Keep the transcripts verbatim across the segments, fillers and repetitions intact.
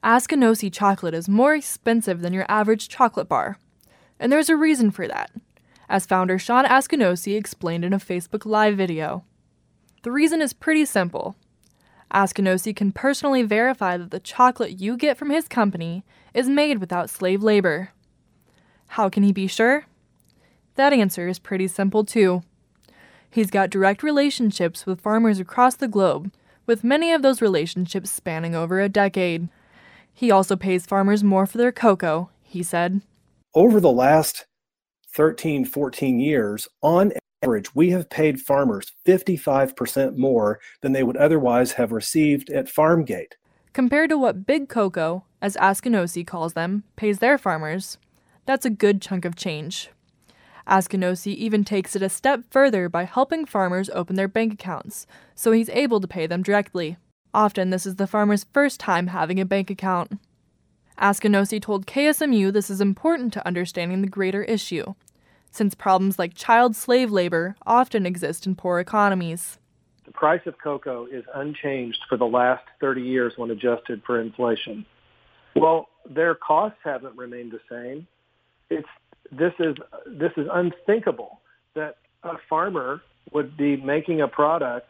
Askinosie chocolate is more expensive than your average chocolate bar. And there's a reason for that, as founder Sean Askinosie explained in a Facebook Live video. The reason is pretty simple. Askinosie can personally verify that the chocolate you get from his company is made without slave labor. How can he be sure? That answer is pretty simple too. He's got direct relationships with farmers across the globe, with many of those relationships spanning over a decade. He also pays farmers more for their cocoa, he said. Over the last thirteen, fourteen years, on average, we have paid farmers fifty-five percent more than they would otherwise have received at Farmgate. Compared to what Big Cocoa, as Askinosie calls them, pays their farmers, that's a good chunk of change. Askinosie even takes it a step further by helping farmers open their bank accounts, so he's able to pay them directly. Often this is the farmer's first time having a bank account. Askinosie told K S M U this is important to understanding the greater issue, since problems like child slave labor often exist in poor economies. The price of cocoa is unchanged for the last thirty years when adjusted for inflation. Well, their costs haven't remained the same. It's this is this is unthinkable that a farmer would be making a product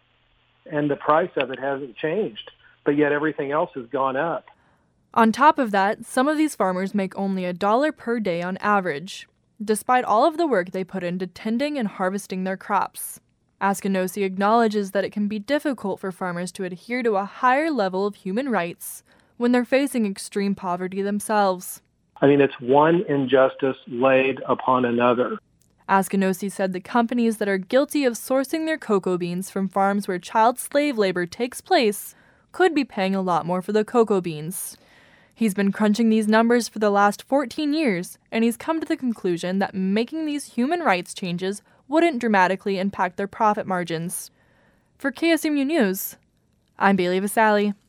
and the price of it hasn't changed, but yet everything else has gone up. On top of that, some of these farmers make only a dollar per day on average, despite all of the work they put into tending and harvesting their crops. Askinosie acknowledges that it can be difficult for farmers to adhere to a higher level of human rights when they're facing extreme poverty themselves. I mean, it's one injustice laid upon another. Askinosie said the companies that are guilty of sourcing their cocoa beans from farms where child slave labor takes place could be paying a lot more for the cocoa beans. He's been crunching these numbers for the last fourteen years, and he's come to the conclusion that making these human rights changes wouldn't dramatically impact their profit margins. For K S M U News, I'm Bailey Vasali.